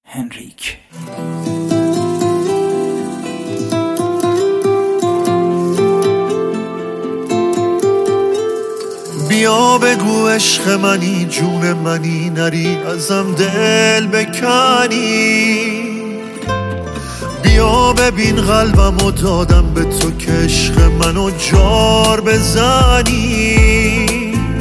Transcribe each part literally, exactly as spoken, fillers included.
هنریک. بیا بگو عشق منی، جون منی، نری ازم دل بکنی. بیا ببین قلبمو دادم به تو که عشق منو جار بزنی.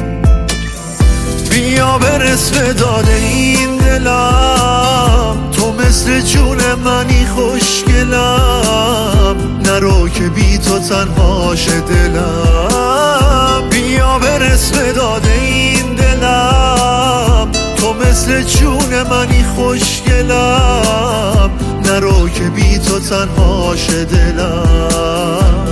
بیا برس به داد این دلم، تو مثل جون منی خوشگلم، نرو که بی تو تنهاش دلم. بیا برس به داد این دلم، تو مثل جون منی خوشگلم، نرو که بی تو تنهاش دلم.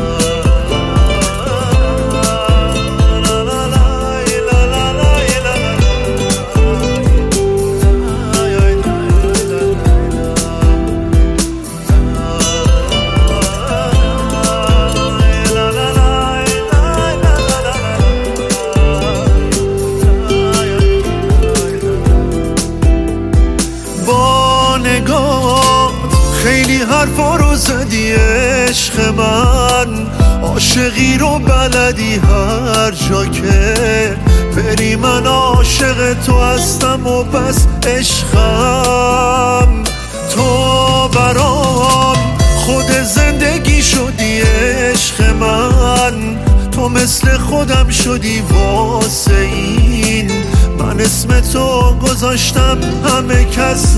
خیلی حرفا رو زدی عشق من، عاشقی رو بلدی هر جا که بری من عاشق تو هستم و بس عشقم. تو برام خود زندگی شدی عشق من، تو مثل خودم شدی واسه این، من اسم تو گذاشتم همه کس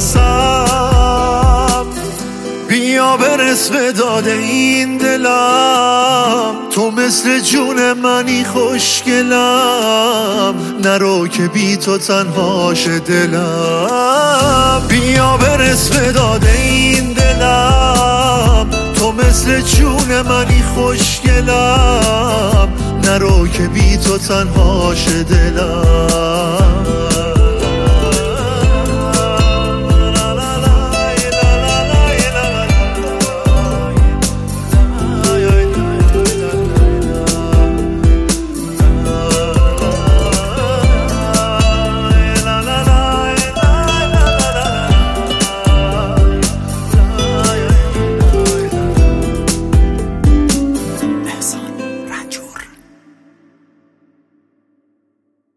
نفسم. بیا برس به داد این دلم، تو مثل جون منی خوشگلم، نرو که بی تو تنهاش دلم. بیا برس به داد این دلم، تو مثل جون منی خوشگلم، نرو که بی تو تنهاش دلم.